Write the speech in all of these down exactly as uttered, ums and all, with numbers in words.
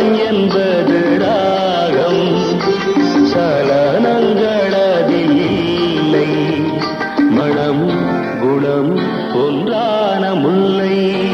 என்பது ராகம் சலனங்களதில் இல்லை மனம் குணம் ஒன்றான முல்லை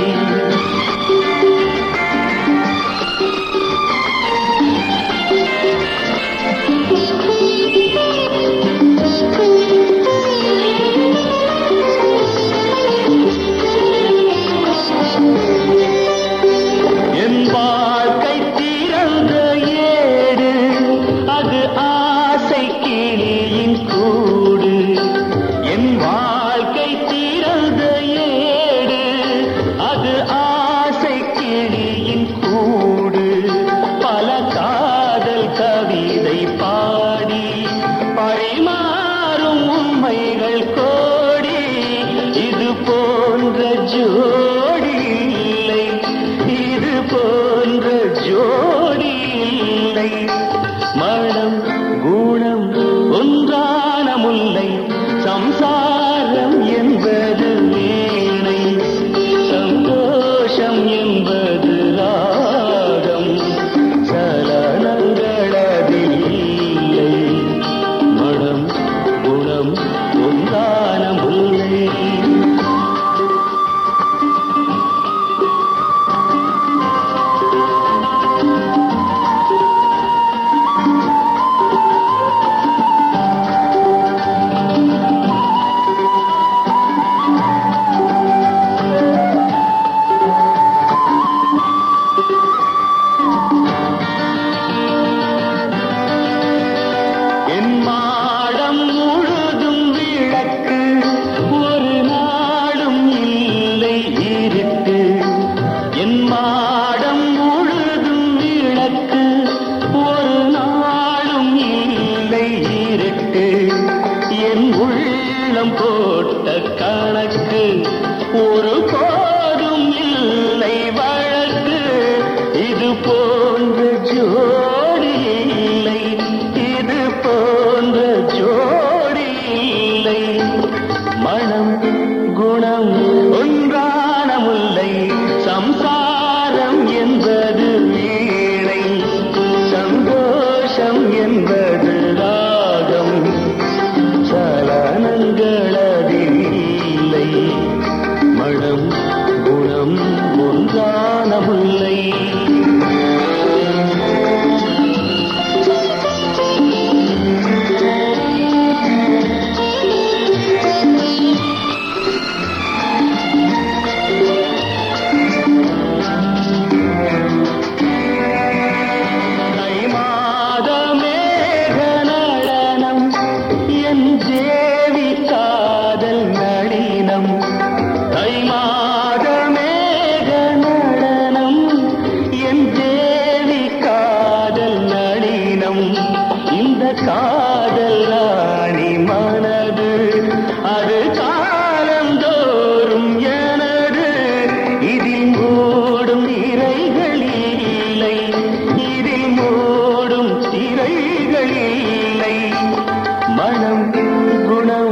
ஜோடி இல்லை இது போன்ற ஜோடி இல்லை மனம் குணம் ஒன்றான முல்லை சம்சாரம் என்பது வீணை சந்தோஷம் என்பது ராகம் சலனங்களதில் இல்லை மனம் குணம் ஒன்றான முல்லை போட்ட கணக்கு ஒரு போதும் இல்லை வழக்கு இது போன்ற ஜோடி இல்லை இது போன்ற ஜோடி இல்லை மனம் குணம் ஒன்றான முல்லை சம்சாரம் என்பது வீணை சந்தோஷம் என்பது ராகம் சலனங்களதில் இல்லை மனம் குணம் ஒன்றான முல்லை இந்த காதல் ராணி மனது அது காலந்தோறும் எனது இதில் மூடும் திரைகள் இல்லை இதில் மூடும் திரைகள் இல்லை மனம் குணம்